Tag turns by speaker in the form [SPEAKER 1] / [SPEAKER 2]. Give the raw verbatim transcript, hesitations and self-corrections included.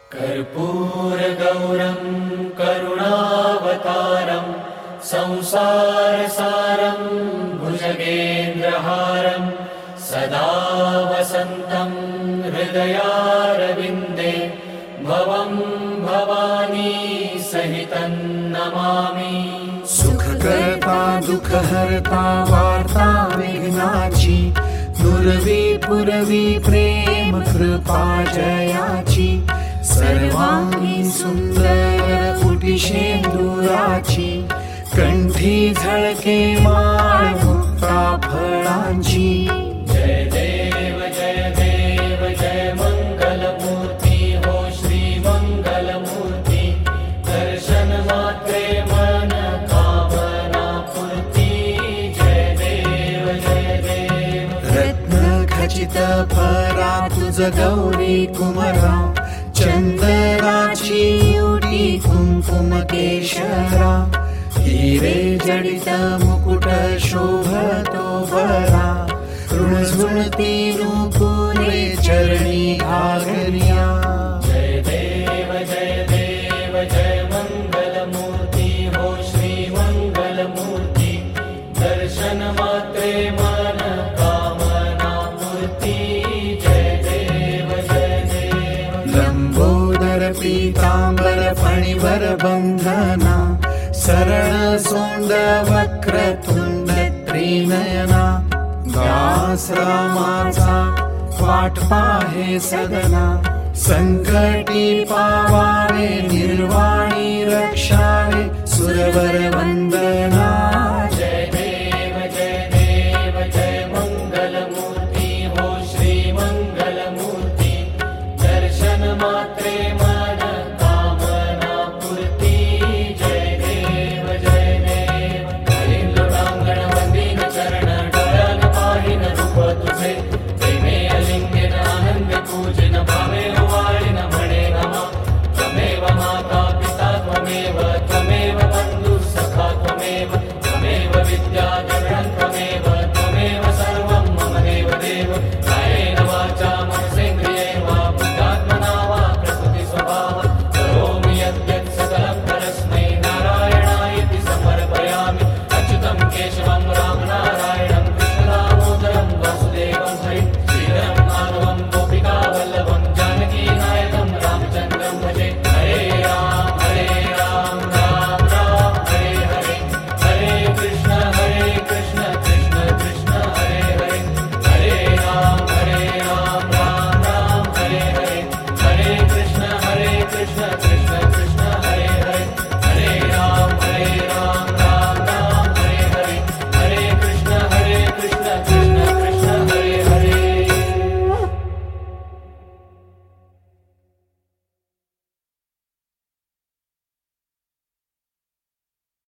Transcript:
[SPEAKER 1] कर्पूरगौरं करुणावतारं संसारसारं भुजगेन्द्रहारं सदा वसन्तं हृदयारविन्दे भवं भवानी सहितं नमामि।
[SPEAKER 2] सुखकर्ता दुःखहर्ता वार्ता विघ्नाची दुर्वी पुरवी प्रेम कृपा जयाची सर्वांगी सुंदर कुटिशेंदुराची कंठी झळके माळ मुक्ता फळांची।
[SPEAKER 1] जय देव जय देव जय मंगलमूर्ती हो श्री मंगलमूर्ती दर्शन मात्रे मन कामना पूर्ती। जय देव जय देव
[SPEAKER 2] रत्न खचित फरा तुझ गौरी कुमरा चंदनाची उडी कुंकुम केशरा हिरे जडित मुकुट शोभतो बरा ऋणझुणती नुपुरे चरणी घागरिया।
[SPEAKER 1] जय देव जय देव जय मंगलमूर्ती हो श्री मंगलमूर्ती दर्शन मात्रे मन कामना पूर्ती। जय देव जय देव
[SPEAKER 2] लंबोदर पीतांबर फणिवर बंधना सरळ सोंड वक्रतुंड त्रिनयना दास रामाचा वाट पाहे सदना संकटी पावावे निर्वाणी रक्षावे सुरवर वंदना।
[SPEAKER 1] जय देव जय देव जय मंगलमूर्ती हो श्री मंगलमूर्ती दर्शन मात्रे मन कामना पूर्ती। जय देव जय देव हरिंद्रांगण वंदीन चरण डोळ्यान पाहिन रूप तुझे प्रेमे अलिंगन आनंद पूजन भावे वाळिन म्हणे नमा त्वमेव माता पिता त्वमेव त्वमेव बंधु सखा त्वमेव त्वमेव विद्या द्रविणं त्वमेव त्वमेव सर्वं मम देव देव कायेन वाचा मनसेन्द्रिये वा बुद्ध्यात्मना वा प्रकृति स्वभाव करोमि यद्यत् सकलं परस्मै नारायणायति समर्पयामि। अच्युतं केशवं रामनारायणं कृष्णदामोदरं वासुदेवं हरिं श्रीधरं माधवं गोपिकावल्लभं जानकीनायकं रामचन्द्रं भजे। हरे राम हरे राम राम राम हरे हरे हरे कृष्ण हरे कृष्ण कृष्ण कृष्ण हरे हरे हरे राम हरे राम राम राम हरे हरे हरे कृष्ण हरे कृष्ण कृष्ण